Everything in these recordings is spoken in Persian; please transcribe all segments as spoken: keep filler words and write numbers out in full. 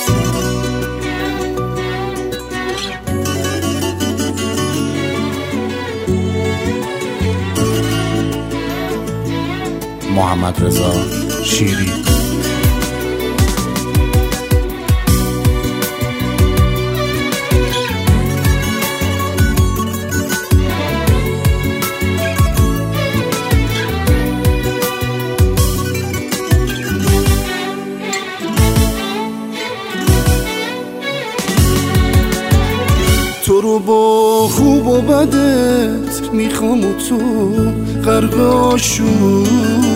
محمدرضا شیری. تو رو با خوب و بدت میخوام و تو غرق آشوبی،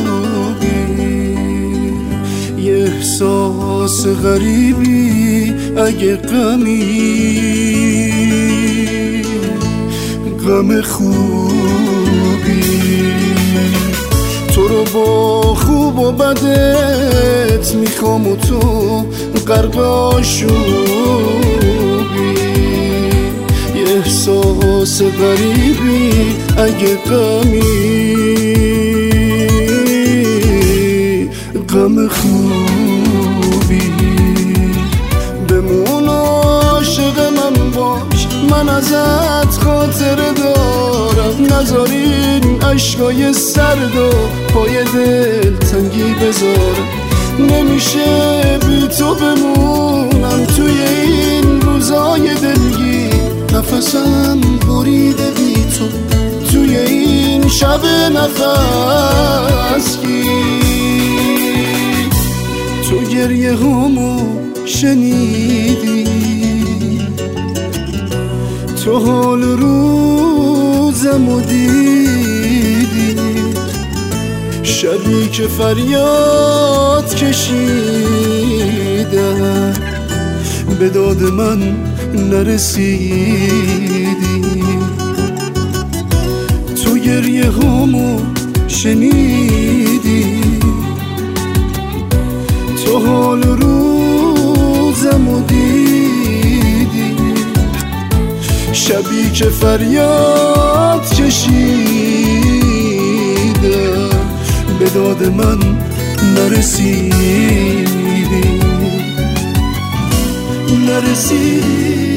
یه احساس غریبی اگه غمی غم خوبی. تو رو با خوب و بدت میخوام و تو غرق آشوبی، احساس غریبی اگه غمی غم خوبی. بمون عاشق من باش، من ازت خاطر دارم، نذارین عشقای سرد و پای دل تنگی بذارم. نمیشه بی تو بمونم توی این روزای دلگی، نفسم بریده بی تو توی این شب نفسگی. تو گریه همو شنیدی، تو حال روزمو دیدی، شبی که فریاد کشیدم به داد من نرسیدی. تو گریه همو شنیدی، تو حال روزمو دیدی، شبی که فریاد کشیدم به داد من نرسیدی نرسیدی.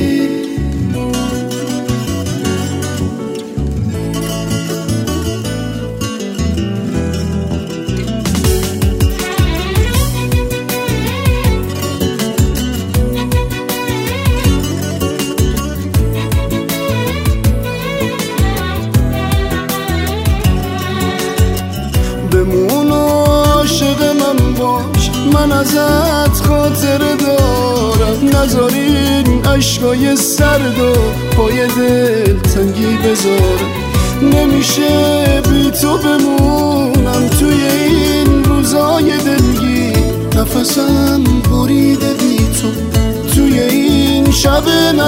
بمون عاشق من باش، من ازت خاطر دارم، نذارین عشقای سرد و پای دل تنگی بذارم. نمیشه بی تو بمونم توی این روزای دلگی، نفسم بریده بی تو توی این شب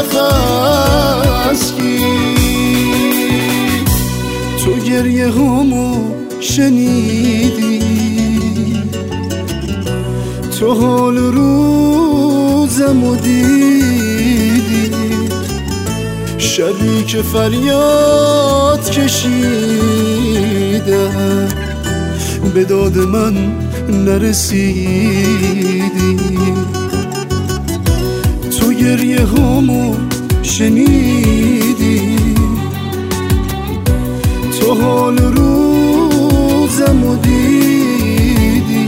نفسگی. تو گریه همو شنیدی، تو حال روزمو دیدی، شبی که فریاد کشیدم به داد من نرسیدی. تو گریه همو شنیدی، تو حال روزمو دیدی،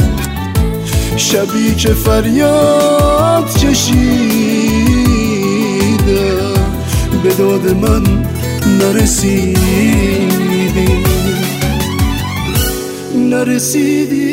شبی که فریاد کشیدم به داد من نرسیدی نرسیدی.